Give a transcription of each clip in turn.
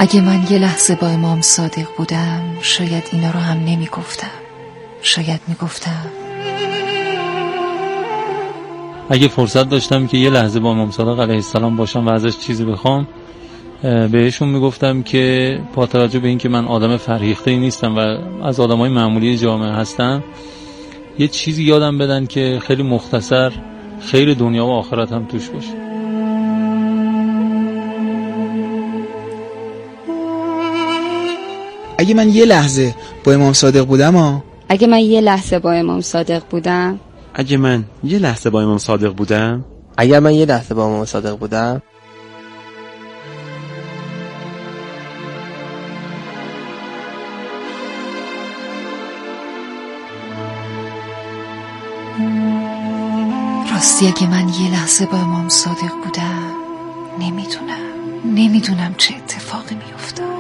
اگه من یه لحظه با امام صادق بودم شاید اینا رو هم نمی گفتم. شاید می گفتم اگه فرصت داشتم که یه لحظه با امام صادق علیه السلام باشم و ازش چیزی بخوام، بهشون میگفتم که با توجه به این که من آدم فرهیخته‌ای نیستم و از آدمای معمولی جامعه هستم، یه چیزی یادم بدن که خیلی مختصر خیر دنیا و آخرت هم توش باشه. اگه من یه لحظه با امام صادق بودم اگه من یه لحظه با امام صادق بودم اگه من یه لحظه با امام صادق بودم اگر من یه لحظه با امام صادق بودم راستی اگه من یه لحظه با امام صادق بودم نمیدونم چه اتفاقی میافتاد.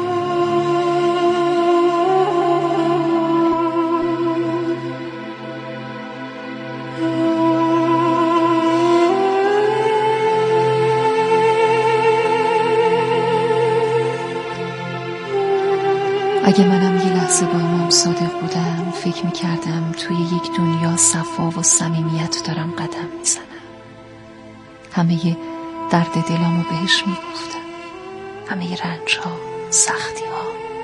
اگه منم یه لحظه با امام صادق بودم فکر میکردم توی یک دنیا صفا و صمیمیت دارم قدم میزنم. همه درد دلامو بهش میگفتم، همه رنج‌ها، سختی‌ها.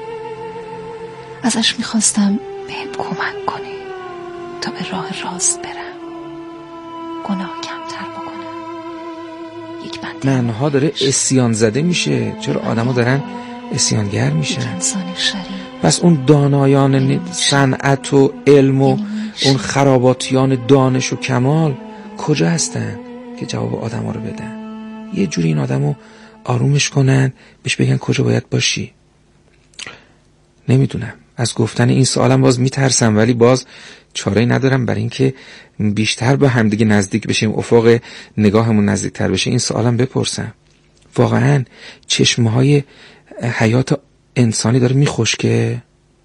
ازش میخواستم بهم کمک کنه تا به راه راست برم، گناه کمتر بکنم. یک بنده منها داره اسیان زده میشه. چرا آدم‌ها دارن اسیانگر میشن؟ پس اون دانایان صنعت و علم و اون خراباتیان دانش و کمال کجا هستن که جواب آدم ها رو بدن؟ یه جوری این آدم رو آرومش کنن، بهش بگن کجا باید باشی. نمیدونم، از گفتن این سوالم باز میترسم، ولی باز چاره‌ای ندارم برای اینکه بیشتر به همدیگه نزدیک بشیم، افق نگاهمون نزدیکتر بشه. این سوالم بپرسم، واقعا چشمهای حیات انسانی داره میخشکه؟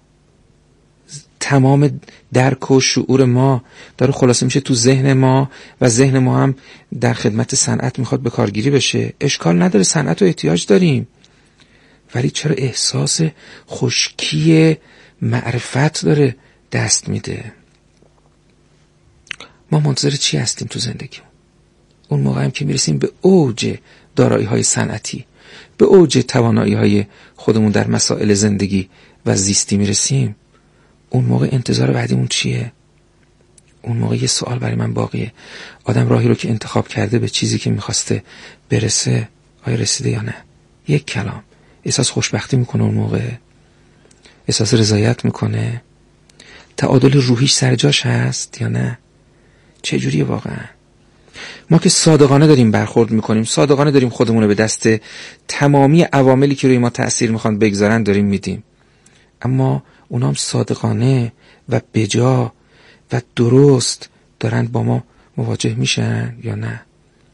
تمام درک و شعور ما داره خلاصه میشه تو ذهن ما و ذهن ما هم در خدمت صنعت میخواد به کارگیری بشه. اشکال نداره، صنعت رو احتیاج داریم، ولی چرا احساس خشکی معرفت داره دست میده؟ ما منتظر چی هستیم تو زندگی؟ اون موقع هم که میرسیم به اوج دارایی های صنعتی، به اوج توانایی های خودمون در مسائل زندگی و زیستی میرسیم، اون موقع انتظار بعدیمون چیه؟ اون موقع یه سوال برای من باقیه. آدم راهی رو که انتخاب کرده به چیزی که میخواسته برسه، آیا رسیده یا نه؟ یک کلام، احساس خوشبختی میکنه اون موقع؟ احساس رضایت میکنه؟ تعادل روحیش سر جاش هست یا نه؟ چه جوریه واقعا؟ ما که صادقانه داریم برخورد میکنیم، صادقانه داریم خودمون رو به دست تمامی عواملی که روی ما تأثیر میخوان بگذارن داریم میدیم، اما اونا هم صادقانه و بجا و درست دارن با ما مواجه میشن یا نه؟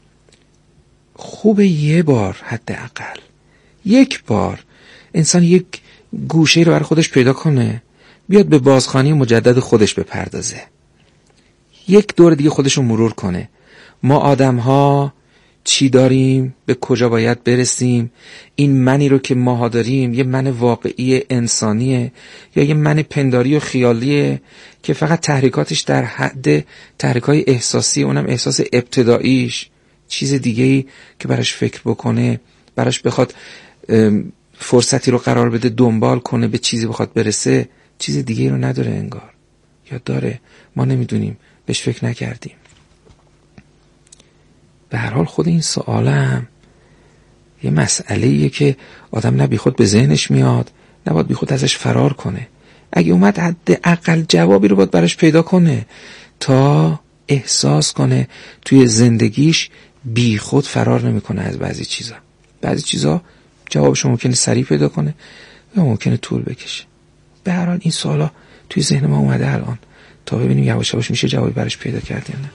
خوبه یه بار، حداقل یک بار انسان یک گوشه رو برای خودش پیدا کنه، بیاد به بازخوانی مجدد خودش بپردازه، یک دور دیگه خودشو مرور کنه. ما آدم ها چی داریم؟ به کجا باید برسیم؟ این منی رو که ماها داریم یه من واقعی انسانیه یا یه من پنداری و خیالیه که فقط تحریکاتش در حد تحریکای احساسی، اونم احساس ابتداییش، چیز دیگه‌ای که براش فکر بکنه، براش بخواد فرصتی رو قرار بده دنبال کنه به چیزی بخواد برسه، چیز دیگه‌ای رو نداره انگار، یا داره ما نمیدونیم، بهش فکر نکردیم. به هر حال خود این سوالم یه مسئله‌ایه که آدم نه بی خود به ذهنش میاد، نه باید بی خود ازش فرار کنه. اگه اومد حداقل جوابی رو باید براش پیدا کنه تا احساس کنه توی زندگیش بی خود فرار نمیکنه از بعضی چیزا. بعضی چیزا جوابش ممکنه سریع پیدا کنه یا ممکنه طول بکشه. به هر حال این سوالا توی ذهن ما اومده الان، تا ببینیم یواش یواش میشه جوابی براش پیدا کرد یا نه.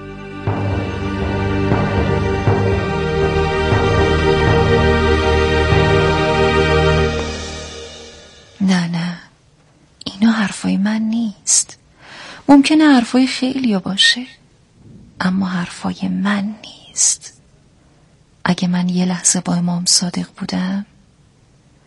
نه اینا حرفای من نیست. ممکنه حرفای خیلیا باشه، اما حرفای من نیست. اگه من یه لحظه با امام صادق بودم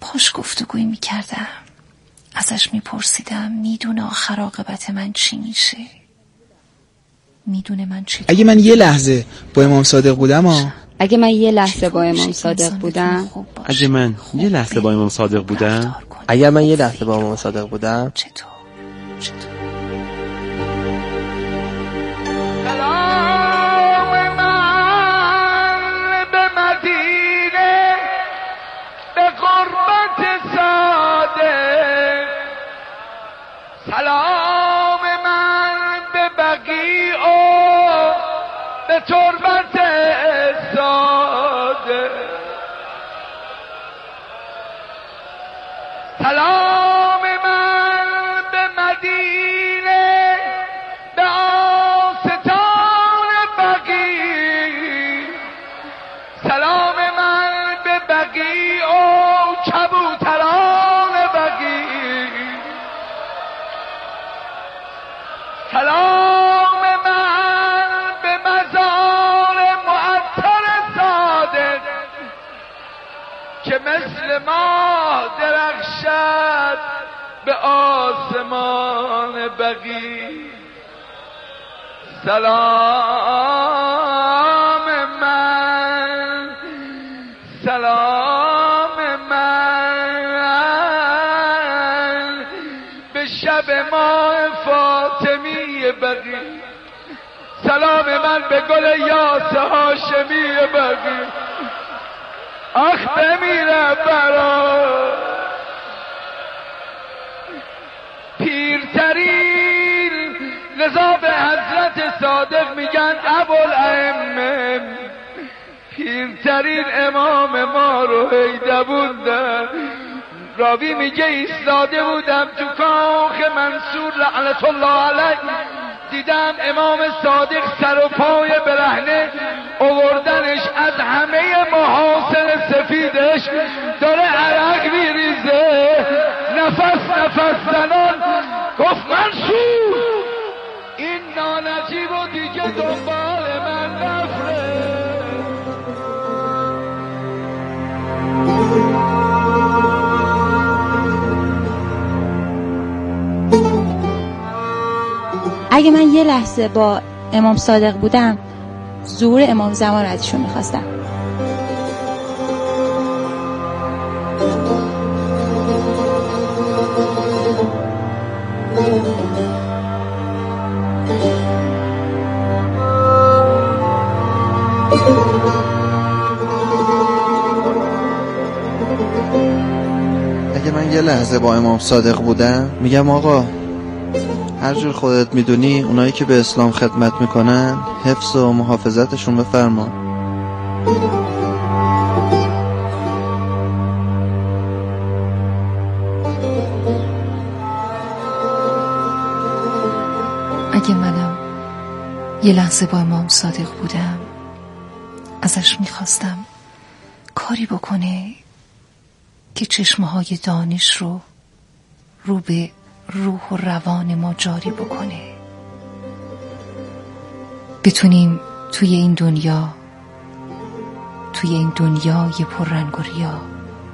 باهاش گفتگوی میکردم، ازش میپرسیدم میدونه آخر عاقبت من چی میشه، میدونه من چی. اگه من یه لحظه با امام صادق بودم اگه من یه لحظه با امام صادق بودم اگه من یه لحظه با امام صادق بودم اگر من یه لحظه با امام صادق بودم چطور؟ سلام من به مدینه به قربت صادق، سلام من به بقیع و به تربت صادق، سلام من به مدینه به آستان بقیع، سلام من به بقیع و کبوتران بقیع، سلام من به مزار معطر صادق که مثل ما درخشد به آسمان بقیع، سلام من، سلام من به شب ماه فاطمی بقیع، سلام من به گل یاس هاشمی بقیع، آخ بمیره برا پیرترین، لذا به حضرت صادق میگن ابوالائمه، پیرترین امام ما رو هیدبوندن. راوی میگه ایستاده بودم تو کاخ منصور لعنت الله علیه، دیدم امام صادق سر و پای برهنه آوردنش، از همه محاسن سفیدش داره عرق میریزه، نفس زنان. گفت منصور این نانجیب و دیگه دنبال من نفره. اگه من یه لحظه با امام صادق بودم ظهور امام زمان رو ازشون میخواستم. اگه من یه لحظه با امام صادق بودم میگم آقا هر جور خودت میدونی اونایی که به اسلام خدمت میکنن حفظ و محافظتشون بفرما. اگه منم یه لحظه با امام صادق بودم ازش میخواستم کاری بکنه که چشمه‌های دانش رو به روح و روان ما جاری بکنه، بتونیم توی این دنیای پررنگ و ریا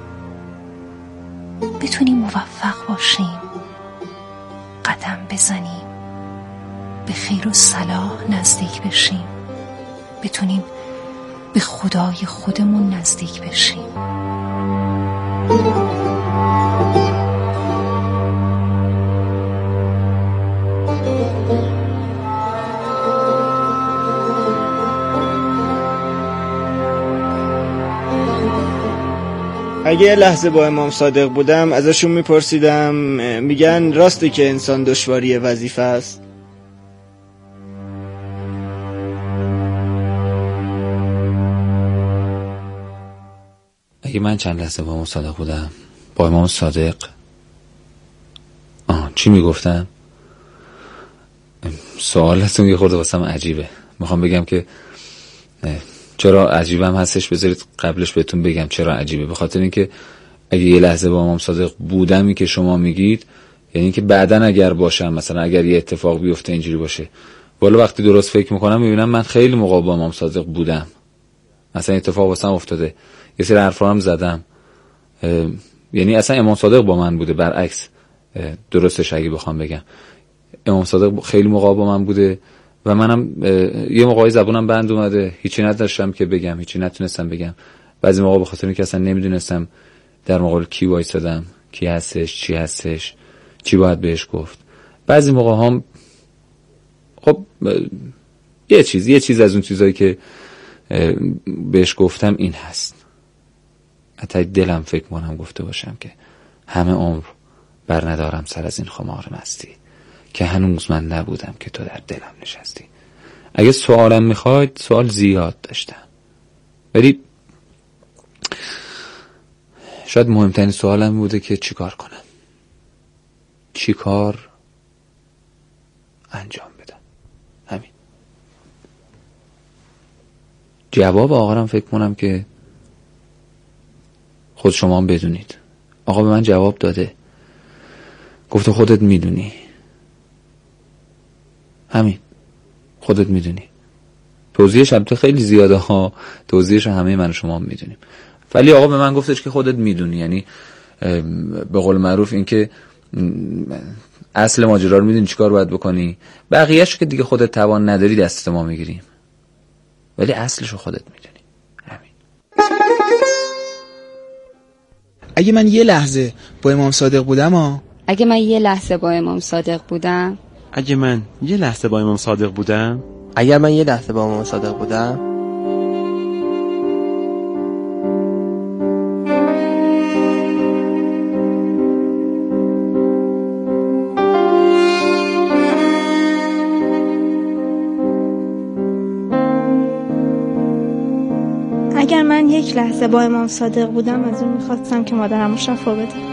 بتونیم موفق باشیم، قدم بزنیم، به خیر و صلاح نزدیک بشیم، بتونیم به خدای خودمون نزدیک بشیم. اگه یه لحظه با امام صادق بودم ازشون میپرسیدم، میگن راسته که انسان دشواری وظیفه است؟ اگه من چند لحظه با امام صادق بودم، با امام صادق چی میگفتم؟ سوالتون یه خورده واسم عجیبه. میخوام بگم که چرا عجیبم هستش، بذارید قبلش بهتون بگم چرا عجیبه. به خاطر اینکه اگه یه لحظه با امام صادق بودمی که شما میگید، یعنی اینکه بعدن اگر باشم، مثلا اگر یه اتفاق بیفته اینجوری باشه، والا وقتی درست فکر میکنم میبینم من خیلی موقع با امام صادق بودم، مثلا اتفاق واسم افتاده، یه سری حرفا هم زدم، یعنی اصلا امام صادق با من بوده، برعکس درستش اگه بخوام بگم امام صادق خیلی موقع با من بوده و منم یه موقعی زبونم بند اومده، هیچی نداشتم که بگم، هیچی نتونستم بگم. بعضی موقع به خاطر اینکه اصلا نمیدونستم در مقابل کی وایسادم، کی هستش، چی هستش، چی باید بهش گفت. بعضی موقع هم خب یه چیز از اون چیزایی که بهش گفتم این هست، حتی دلم فکر کنم گفته باشم که همه عمر بر ندارم سر از این خمار مستی، که هنوز من نبودم که تو در دلم نشستی. اگه سوالم میخواید، سوال زیاد داشتم، ولی شاید مهمترین سوالم بوده که چیکار کنم، چیکار انجام بدم. همین. جواب آقا فکر کنم که خود شما هم بدونید. آقا به من جواب داده، گفته خودت میدونی. همین، خودت میدونی. توضیحش البته خیلی زیاده ها، توضیحش همه من و شما هم میدونیم، ولی آقا به من گفتش که خودت میدونی. یعنی به قول معروف این که اصل ماجرا رو میدونی چیکار باید بکنی، بقیه‌اشو که دیگه خودت توان نداری دست ما میگیریم، ولی اصلشو خودت میدونی. همین. اگه من یه لحظه با امام صادق بودم اگه من یه لحظه با امام صادق بودم اگه من یه لحظه با امام صادق بودم اگر من یه لحظه با امام صادق بودم اگر من یک لحظه با امام صادق بودم از اون میخواستم که مادرم رو شفا بده.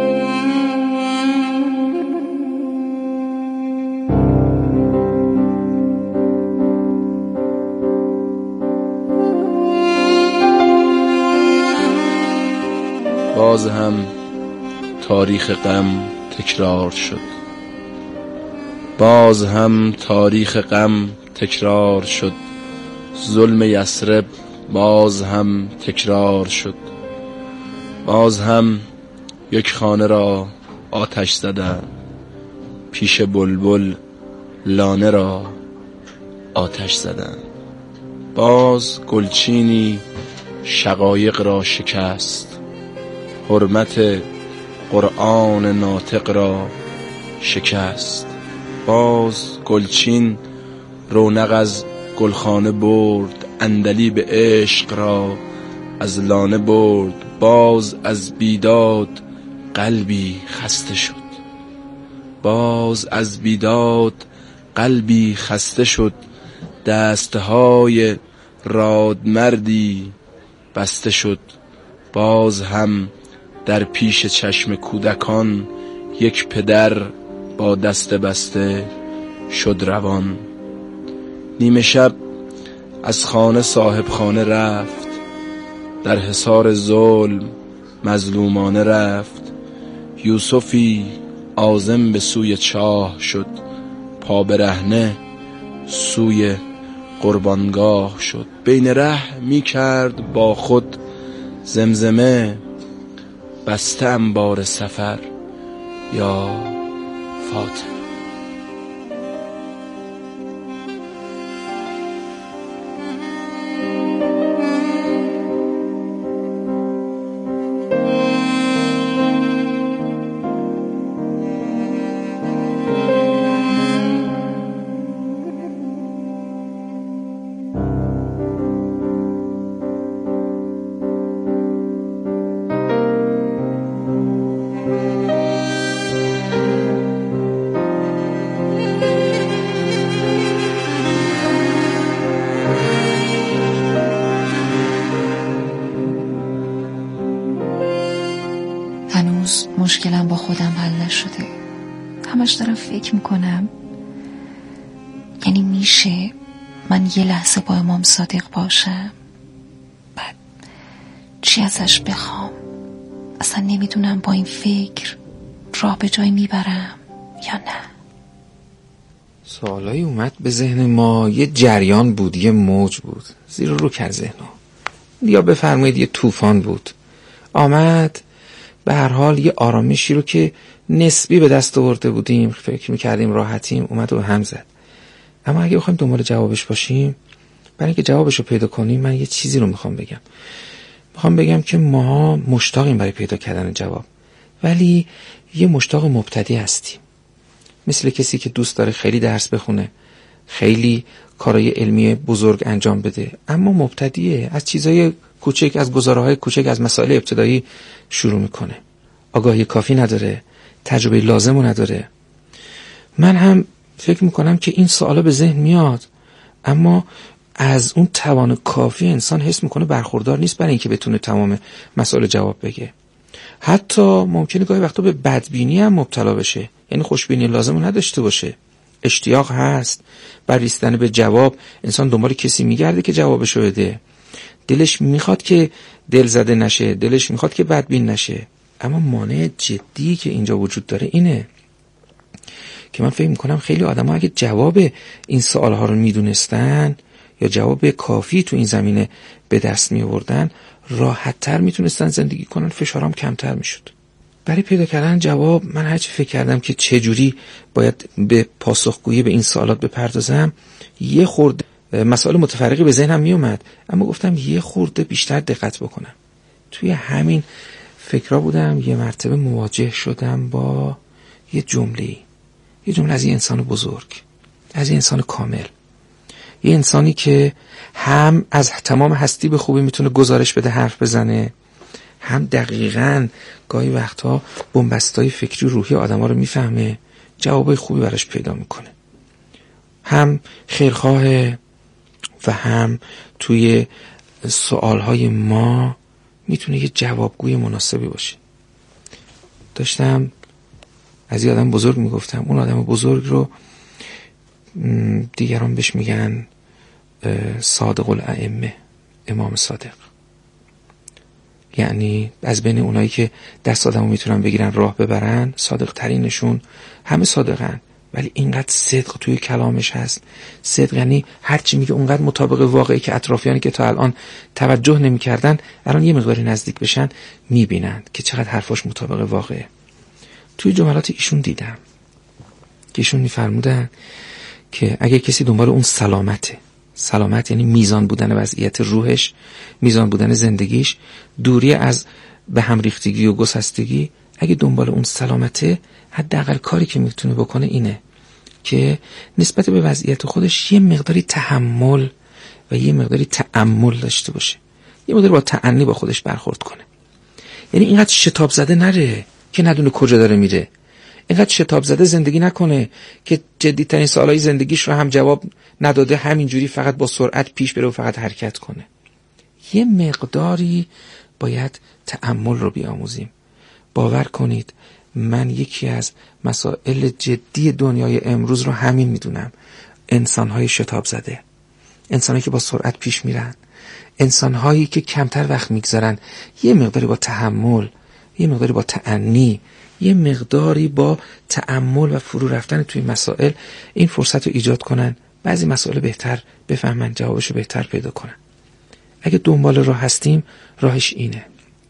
باز هم تاریخ غم تکرار شد، باز هم تاریخ غم تکرار شد، ظلم یثرب باز هم تکرار شد، باز هم یک خانه را آتش زدند، پیش بلبل لانه را آتش زدند، باز گلچینی شقایق را شکست، حرمت قرآن ناطق را شکست، باز گلچین رونق از گلخانه برد، عندلیب عشق را از لانه برد، باز از بیداد قلبی خسته شد، باز از بیداد قلبی خسته شد، دستهای رادمردی بسته شد، باز هم در پیش چشم کودکان یک پدر با دست بسته شد روان. نیمه شب از خانه صاحب خانه رفت، در حصار ظلم مظلومانه رفت، یوسفی عازم به سوی چاه شد، پا برهنه سوی قربانگاه شد، بین ره می کرد با خود زمزمه، بسته انبار سفر یا فاطمه. مشکلم با خودم حل نشده، همش دارم فکر میکنم یعنی میشه من یه لحظه با امام صادق باشم، بعد چی ازش بخوام؟ اصلا نمیدونم با این فکر راه به جای میبرم یا نه. سوالایی اومد به ذهن ما، یه جریان بود، یه موج بود زیر رو کرد ذهنو، یا بفرمایید یه طوفان بود، آمد به هر حال یه آرامشی رو که نسبی به دست آورده بودیم، فکر میکردیم راحتیم، اومد و هم زد. اما اگه بخوایم دنبال جوابش باشیم، برای اینکه جوابش رو پیدا کنیم، من یه چیزی رو میخوام بگم که ما مشتاقیم برای پیدا کردن جواب، ولی یه مشتاق مبتدی هستیم. مثل کسی که دوست داره خیلی درس بخونه، خیلی کارهای علمی بزرگ انجام بده، اما مبتدیه، از چیزای کوچک، از گزاره‌های کوچک، از مسائل ابتدایی شروع میکنه، آگاهی کافی نداره، تجربه لازمو نداره. من هم فکر میکنم که این سوالا به ذهن میاد، اما از اون توان کافی انسان حس میکنه برخوردار نیست برای اینکه بتونه تمام مسائل جواب بگه. حتی ممکنه گاهی وقتا به بدبینی هم مبتلا بشه، یعنی خوشبینی لازمو نداشته باشه. اشتیاق هست بر رسیدن به جواب، انسان دنبال کسی میگرده که جوابشو بده، دلش میخواد که دل زده نشه، دلش میخواد که بدبین نشه. اما مانع جدی که اینجا وجود داره اینه که من فکر میکنم خیلی آدم ها اگه جواب این سوال ها رو میدونستن یا جواب کافی تو این زمینه به دست می آوردن، راحت تر میتونستن زندگی کنن، فشارام کمتر میشد. برای پیدا کردن جواب من هرچی فکر کردم که چجوری باید به پاسخگویی به این سوالات بپردازم، یه خورده مسائل متفرقی به ذهنم می اومد، اما گفتم یه خورده بیشتر دقت بکنم. توی همین فکرها بودم، یه مرتبه مواجه شدم با یه جمله از یه انسان بزرگ، از یه انسان کامل، یه انسانی که هم از تمام هستی به خوبی میتونه گزارش بده، حرف بزنه، هم دقیقاً گاهی وقتها بنبستای فکری روحی آدم‌ها رو میفهمه، جوابای خوبی براش پیدا میکنه، هم خیرخواه و هم توی سوالهای ما میتونه یه جوابگوی مناسبی باشه. داشتم از یه آدم بزرگ میگفتم، اون آدم بزرگ رو دیگران بهش میگن صادق الائمه، امام صادق. یعنی از بین اونایی که دست آدمو میتونن بگیرن راه ببرن، صادق ترینشون. همه صادقن، ولی اینقدر صدق توی کلامش هست. صدق یعنی هرچی میگه اونقدر مطابق واقعی که اطرافیانی که تا الان توجه نمیکردن الان یه مقداری نزدیک بشن میبینن که چقدر حرفاش مطابق واقعه. توی جملات ایشون دیدم که ایشون میفرمودن که اگه کسی دنبال اون سلامت یعنی میزان بودن وضعیت روحش، میزان بودن زندگیش، دوری از به هم ریختگی و گسستگی، اگه دنبال اون سلامته، حداقل کاری که میتونه بکنه اینه که نسبت به وضعیت خودش یه مقداری تحمل و یه مقداری تأمل داشته باشه، یه مقداری با تأنی با خودش برخورد کنه. یعنی اینقدر شتاب زده نره که ندونه کجا داره میره، اینقدر شتاب زده زندگی نکنه که جدی‌ترین سوالای زندگیش رو هم جواب نداده، همینجوری فقط با سرعت پیش بره و فقط حرکت کنه. یه مقداری باید تأمل رو بیاموزیم. باور کنید من یکی از مسائل جدی دنیای امروز رو همین میدونم، انسان‌های شتاب زده، انسان‌هایی که با سرعت پیش میرن، انسان‌هایی که کمتر وقت میگذارن، یه مقداری با تحمل، یه مقداری با تأنی، یه مقداری با تأمل و فرو رفتن توی مسائل این فرصت رو ایجاد کنن، بعضی مسائل بهتر بفهمن، جوابشو بهتر پیدا کنن. اگه دنبال راه هستیم، راهش اینه،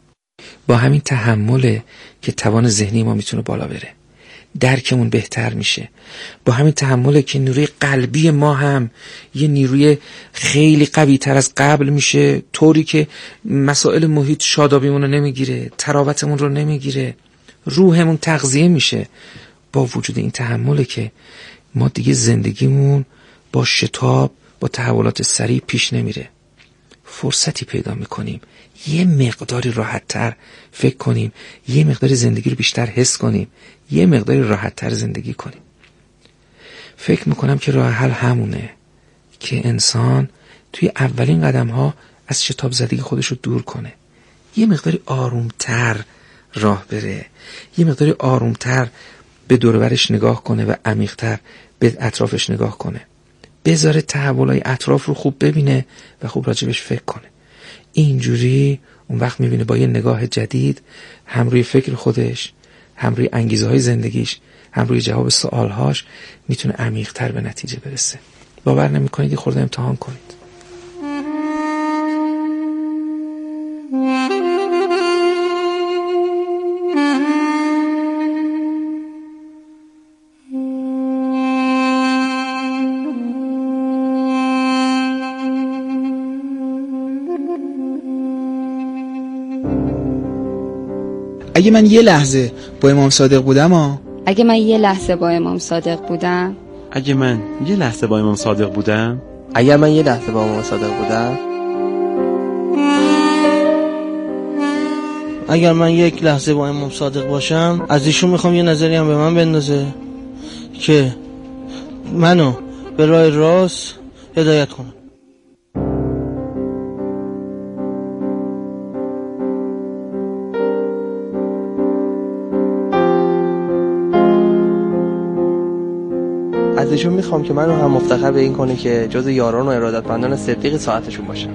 با همین تحمله که توان ذهنی ما میتونه بالا بره، درکمون بهتر میشه، با همین تحمله که نیروی قلبی ما هم یه نیروی خیلی قوی تر از قبل میشه، طوری که مسائل محیط شادابیمون رو نمیگیره، تراوتمون رو نمیگیره، روحمون تغذیه میشه. با وجود این تحمله که ما دیگه زندگیمون با شتاب، با تحولات سریع پیش نمیره، فرصتی پیدا میکنیم یه مقداری راحت‌تر فکر کنیم، یه مقداری زندگی رو بیشتر حس کنیم، یه مقداری راحت‌تر زندگی کنیم. فکر میکنم که راه حل همونه که انسان توی اولین قدم‌ها از شتاب زدگی خودش رو دور کنه، یه مقداری آرومتر راه بره، یه مقداری آرومتر به دور و برش نگاه کنه و عمیق‌تر به اطرافش نگاه کنه، بذاره تحولای اطراف رو خوب ببینه و خوب راجبش فکر کنه. اینجوری اون وقت میبینه با یه نگاه جدید هم روی فکر خودش، هم روی انگیزه های زندگیش، هم روی جواب سوالهاش میتونه عمیق‌تر به نتیجه برسه. باور نمی‌کنید، یه خورده امتحان کنید. اگه من یه لحظه با امام صادق بودم اگه من یه لحظه با امام صادق بودم اگه من یه لحظه با امام صادق بودم اگر من یه لحظه با امام صادق بودم اگر من یک لحظه با امام صادق باشم از ایشون میخوام یه نظری هم به من بندازه که منو به راه راست هدایت کنه. از ایشون میخوام که منو هم مفتخر به این کنه که جز یاران و ارادتمندان صدیق ساعتشون باشم.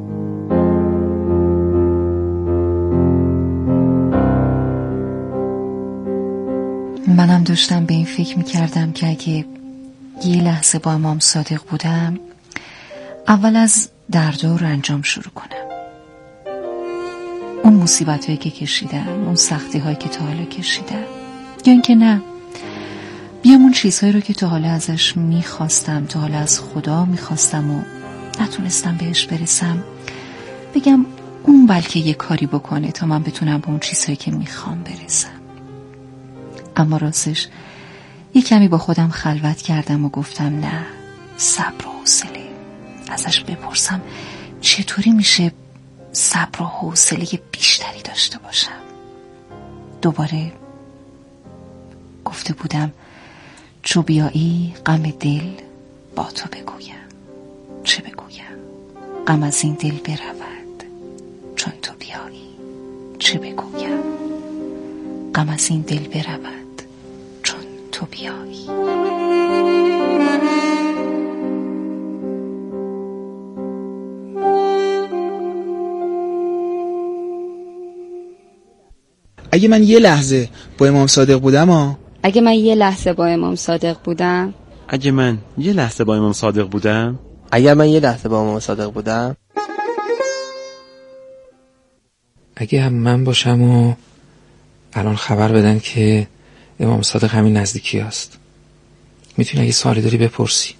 منم داشتم به این فکر میکردم که اگه یه لحظه با امام صادق بودم اول از درد و رنجام شروع کنم. اون مصیبت هایی که کشیدم، اون سختی هایی که تا حالا کشیدم، یا اینکه نه بیام اون چیزهایی رو که تا حالا ازش میخواستم، تا حالا از خدا میخواستم و نتونستم بهش برسم، بگم اون بلکه یه کاری بکنه تا من بتونم به اون چیزهایی که میخوام برسم. اما راستش یه کمی با خودم خلوت کردم و گفتم نه، صبر و حوصله. ازش بپرسم چطوری میشه صبر و حوصله بیشتری داشته باشم. دوباره گفته بودم چو بیایی غم دل با تو بگویم. چه بگویم؟ غم از این دل برود چون تو بیایی. چه بگویم؟ غم از این دل برود چون تو بیایی. اگه من یه لحظه با امام صادق بودم اگه من یه لحظه با امام صادق بودم اگه من یه لحظه با امام صادق بودم اگر من یه لحظه با امام صادق بودم اگه هم من باشم و الان خبر بدن که امام صادق همین نزدیکی هست، میتونی اگه سوالی داری بپرسی.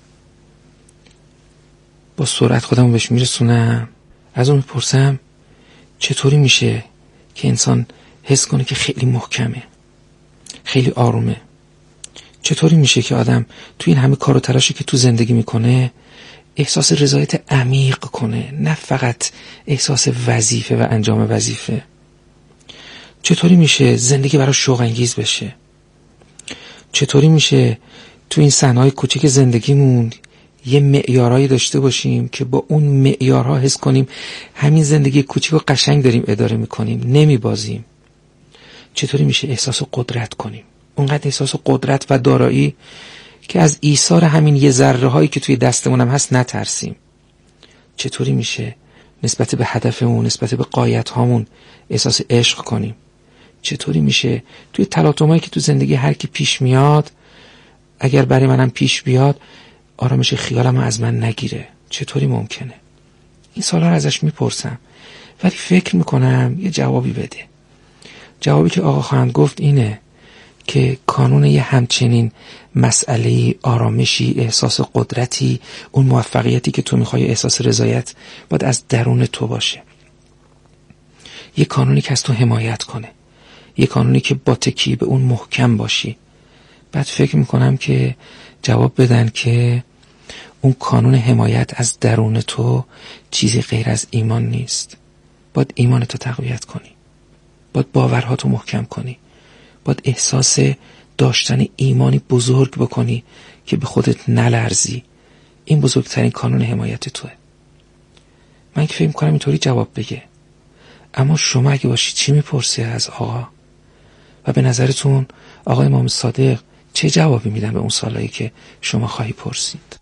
با سرعت خودمو بهش میرسونم. از اون میپرسم چطوری میشه که انسان حس کنه که خیلی محکمه، خیلی آرومه. چطوری میشه که آدم توی این همه کار و تلاشی که تو زندگی میکنه احساس رضایت عمیق کنه، نه فقط احساس وظیفه و انجام وظیفه. چطوری میشه زندگی برای شوق انگیز بشه؟ چطوری میشه تو این صحنه‌های کوچیک زندگیمون یه معیارایی داشته باشیم که با اون معیارها حس کنیم همین زندگی کوچیک و قشنگ داریم اداره میکنیم، نمیبازیم؟ چطوری میشه احساس قدرت کنیم؟ اونقدر احساس قدرت و دارایی که از ایثار همین یه ذره هایی که توی دستمون هم هست نترسیم؟ چطوری میشه نسبت به هدفمون، نسبت به غایت هامون احساس عشق کنیم؟ چطوری میشه توی تلاطمایی که تو زندگی هر کی پیش میاد، اگر برای منم پیش بیاد، آرامش خیالم از من نگیره؟ چطوری ممکنه؟ این سوالا رو ازش میپرسم، ولی فکر میکنم یه جوابی بده. جوابی که آقا خواهند گفت اینه که کانون یه همچنین مسئله آرامشی، احساس قدرتی، اون موفقیتی که تو میخوای، احساس رضایت، باید از درون تو باشه. یه کانونی که از تو حمایت کنه، یه کانونی که با تکیه به اون محکم باشی. بعد فکر میکنم که جواب بدن که اون کانون حمایت از درون تو چیزی غیر از ایمان نیست. باید ایمانتو تقویت کنی، باید باورهاتو محکم کنی، باید احساس داشتن ایمانی بزرگ بکنی که به خودت نلرزی. این بزرگترین کانون حمایت توه. من که فکر میکنم اینطوری جواب بگه. اما شما اگه باشی چی میپرسی از آقا؟ و به نظرتون آقای امام صادق چه جوابی میدن به اون سوالایی که شما خواهی پرسید؟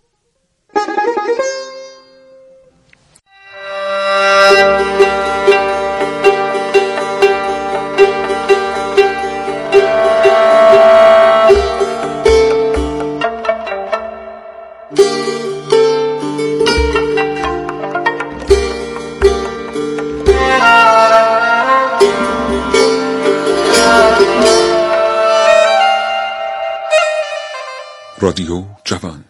رادیو جوان.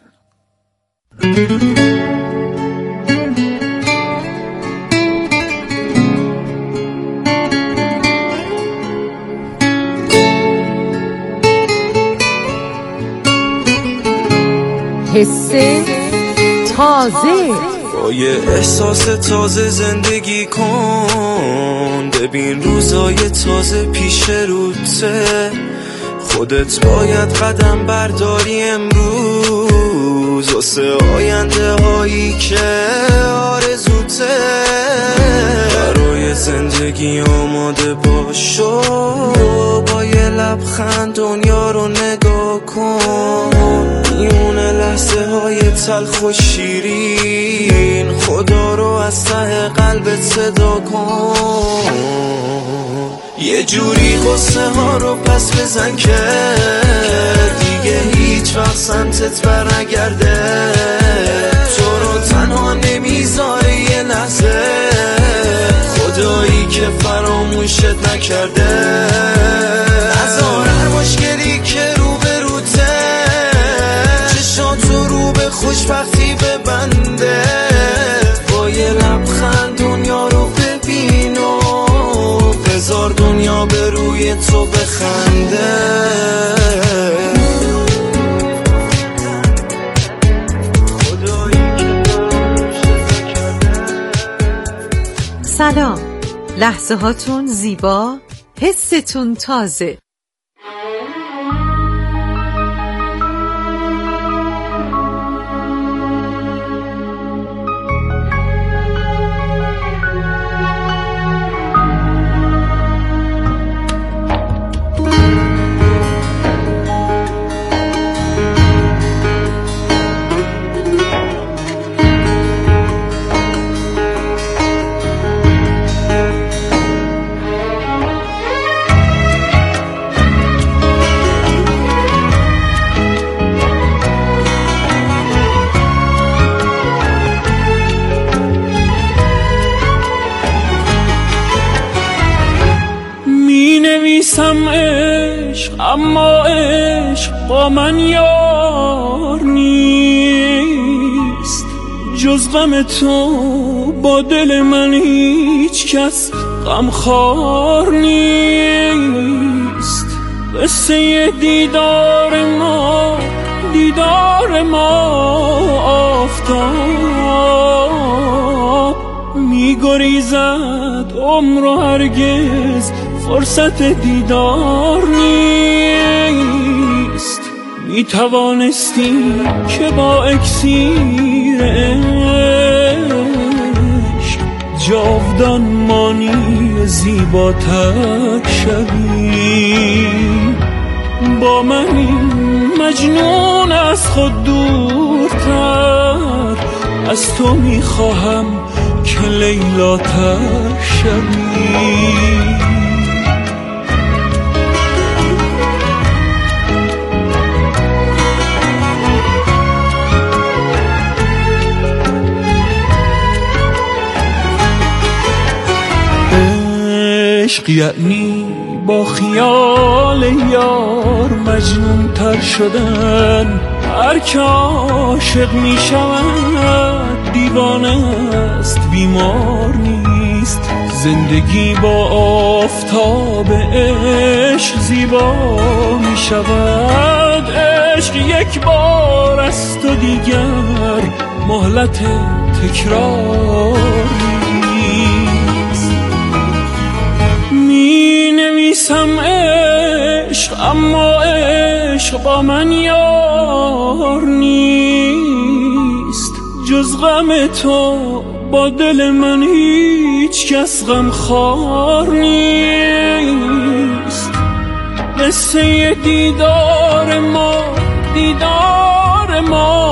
حس تازه. با یه احساس تازه زندگی کن، ببین روزای تازه پیش روته. خودت باید قدم برداری امروز واسه آینده هایی که آرزوته. برای زندگی آماده باشو، با یه لبخند دنیا رو نگاه کن. میونه لحظه های تلخ و شیرین، خدا رو از ته قلبت صدا کن. یه جوری قصه ها رو پس بزن که دیگه هیچ وقت سمتت برنگرده. تو رو تنها نمیذاره یه لحظه، خدایی که فراموشت نکرده. نذار هر مشکلی که رو به روته، چشاتو رو به خوشبختی ببنده. با یه لبخند دنیا رو ببین و بذار دنیا به روی تو بخنده. سلام، لحظه هاتون زیبا، حستون تازه. نویسم عشق، اما عشق با من یار نیست. جز غم تو با دل من هیچ کس غمخوار نیست. قصه دیدار ما آفتاب میگریزد، عمر و هرگز فرصت دیدار نیست. می توانستی که با اکسیر عشق جاودان مانی زیباتر شوی. با من این مجنون از خود دورتر، از تو می خواهم که لیلاتر شوی. عشق یعنی با خیال یار مجنون تر شدن. هر که عاشق می شود دیوانه است، بیمار نیست. زندگی با آفتاب عشق زیبا می شود. عشق یک بار است و دیگر مهلت تکرار نیست. می نویسم عشق، اما عشق با من یار نیست. جز غم تو با دل من هیچ کس غمخوار نیست. قصه دیدار ما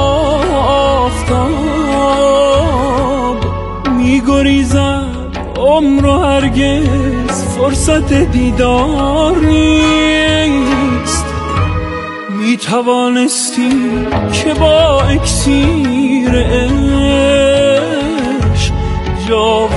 آفتاب میگریزد، عمر و هرگز فرصت دیدار نیست. می توانستی که با اکسیر عشق جا